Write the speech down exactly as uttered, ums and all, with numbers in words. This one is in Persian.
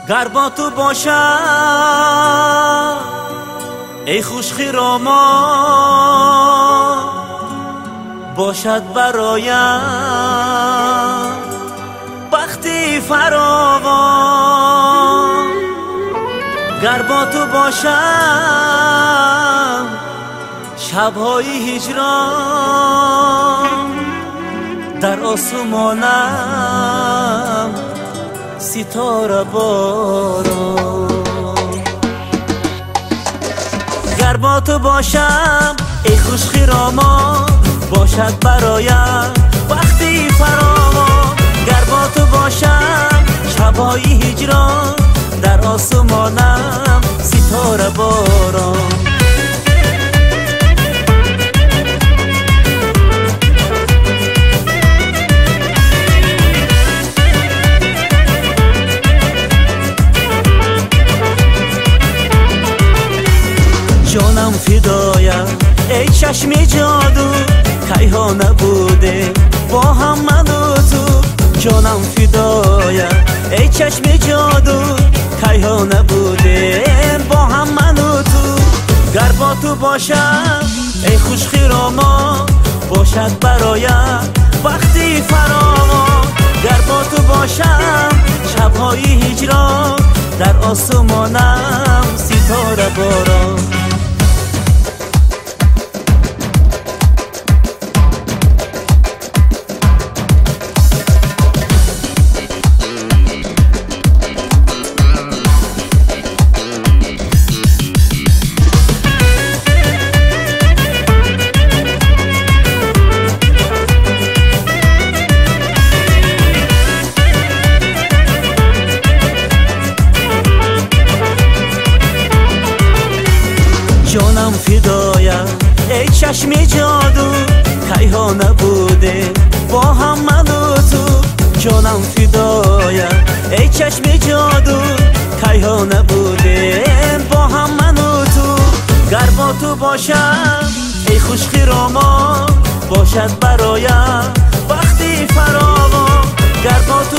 گر با تو باشم ای خوش خرامان، باشد برایم بختی فراوان. گر با تو باشم شبهای هجران، در آسمانم ستاره باران. گر با تو باشم ای خوش خرامان، باشد برایم وقتی فراوان. گر با تو باشم شبهای هجران، در آسمانم ستاره باران. جانم فدایم ای چشم جادو، کی ها نبوده با هم من و تو. جانم فدایم ای چشم جادو، کی ها نبوده با هم من و تو. گر با تو باشم ای خوش خرامان، باشد برایم وقتی فراوان. گر با تو باشم شبهای هجران، در آسمانم ستاره باران. جانم فدایم ای چشم جادو، کی ها نبوده با هم من و تو. جانم فدایم ای چشم جادو، کی ها نبوده با هم من و تو. گر با تو باشم ای خوش خرامان، باشد برایم وقتی فراوان. گر با تو